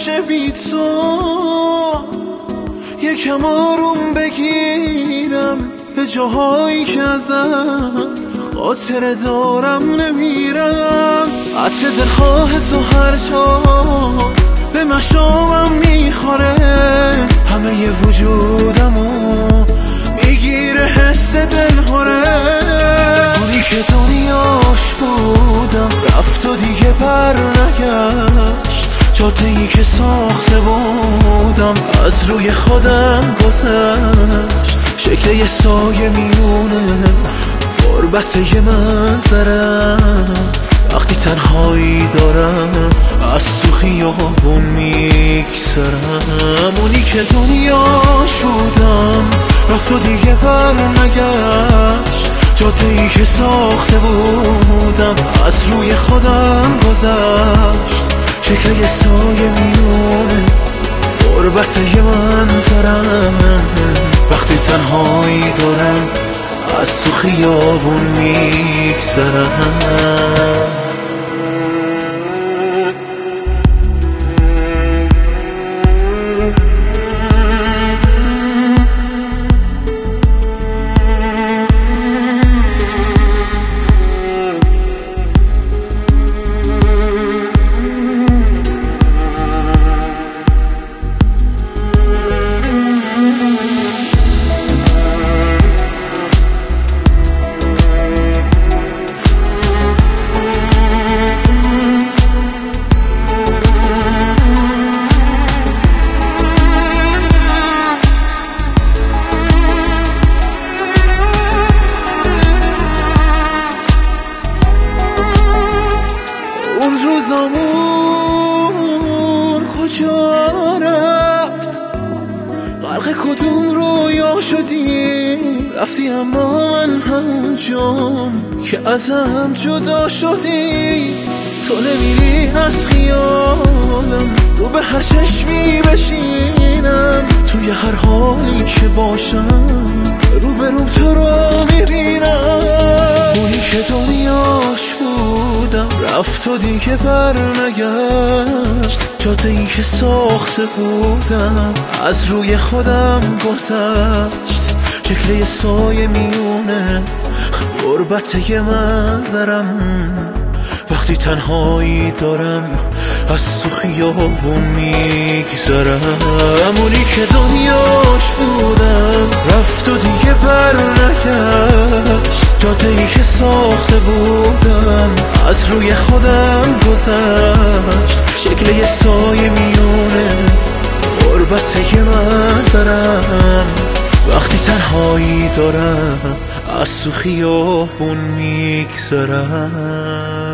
نمیشه بی تو. یکم آروم بگیرم به جاهایی که ازت خاطره دارم نمیرم. عطر دلخواه تو هر جا به مشامم میخوره، همه ی وجودمو میگیره حس دلهوره. اونی که دنیاش بودم رفت و دیگه بر نگشت، جاده‌ای که ساخته بودم از روی خودم گذشت. شکل یه سایه میونه غربت یه منظرم، وقتی تنهایی دارم از تو خیابون میگذرم. اونی که دنیاش بودم رفت و دیگه بر نگشت، جاده‌ای که ساخته بودم از روی خودم گذشت. شکل یه سایه میونه غربت یه منظرم، وقتی تنهایی دارم از تو خیابون میگذرم. اون روزامون کجا رفت؟ غرق کدوم رویا شدی؟ رفتی اما من همونجام که ازم جدا شدی. تو نمیری از خیالم، رو به هر چشمی بشینم، توی هر حالی که باشم رو به روم تو رو میبینم. اونی که دنیاش بودم رفت و دیگه بر نگشت، جاده‌ای که ساخته بودم از روی خودم گذشت. شکل یه سایه میونه غربت یه منظرم، وقتی تنهایی دارم از تو خیابون میگذرم. اونی که دنیاش بودم رفت و دیگه بر نگشت، جاده‌ای که ساخته بودم از روی خودم گذشت. شکل یه سایه میونه غربت یه منظرم، وقتی تنهایی دارم از تو خیابون میگذرم.